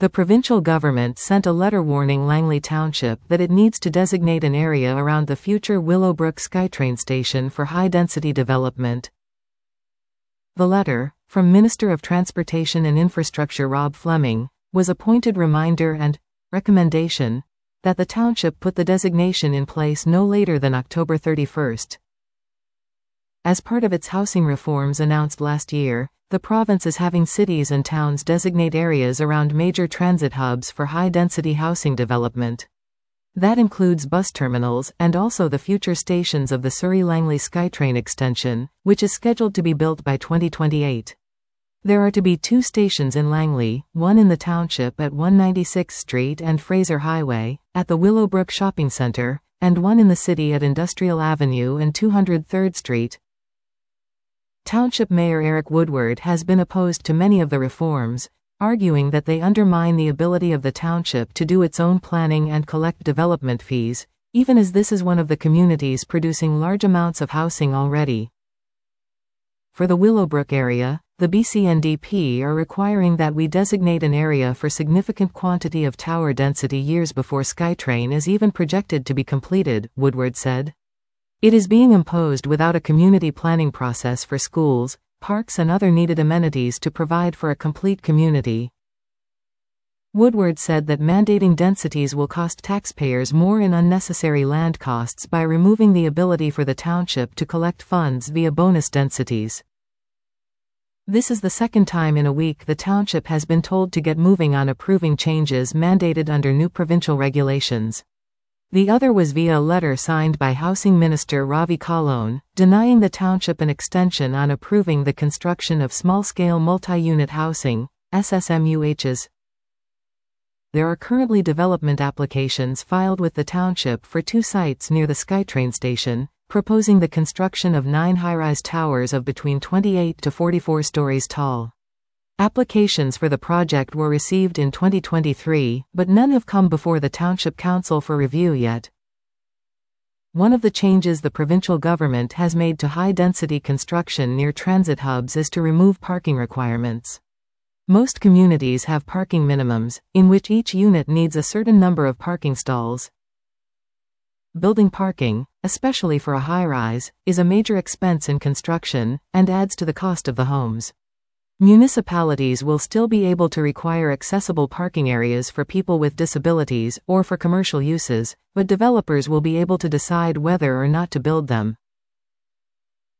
The provincial government sent a letter warning Langley Township that it needs to designate an area around the future Willowbrook SkyTrain station for high-density development. The letter, from Minister of Transportation and Infrastructure Rob Fleming, was a pointed reminder and recommendation that the township put the designation in place no later than October 31st. As part of its housing reforms announced last year, the province is having cities and towns designate areas around major transit hubs for high-density housing development. That includes bus terminals and also the future stations of the Surrey-Langley SkyTrain extension, which is scheduled to be built by 2028. There are to be 2 stations in Langley, one in the township at 196th Street and Fraser Highway, at the Willowbrook Shopping Centre, and one in the city at Industrial Avenue and 203rd Street. Township Mayor Eric Woodward has been opposed to many of the reforms, arguing that they undermine the ability of the township to do its own planning and collect development fees, even as this is one of the communities producing large amounts of housing already. For the Willowbrook area, the BCNDP are requiring that we designate an area for significant quantity of tower density years before SkyTrain is even projected to be completed, Woodward said. It is being imposed without a community planning process for schools, parks and other needed amenities to provide for a complete community. Woodward said that mandating densities will cost taxpayers more in unnecessary land costs by removing the ability for the township to collect funds via bonus densities. This is the second time in a week the township has been told to get moving on approving changes mandated under new provincial regulations. The other was via a letter signed by Housing Minister Ravi Kahlon, denying the township an extension on approving the construction of small-scale multi-unit housing, SSMUHs. There are currently development applications filed with the township for 2 sites near the SkyTrain station, proposing the construction of 9 high-rise towers of between 28 to 44 stories tall. Applications for the project were received in 2023, but none have come before the Township Council for review yet. One of the changes the provincial government has made to high-density construction near transit hubs is to remove parking requirements. Most communities have parking minimums, in which each unit needs a certain number of parking stalls. Building parking, especially for a high-rise, is a major expense in construction, and adds to the cost of the homes. Municipalities will still be able to require accessible parking areas for people with disabilities or for commercial uses, but developers will be able to decide whether or not to build them.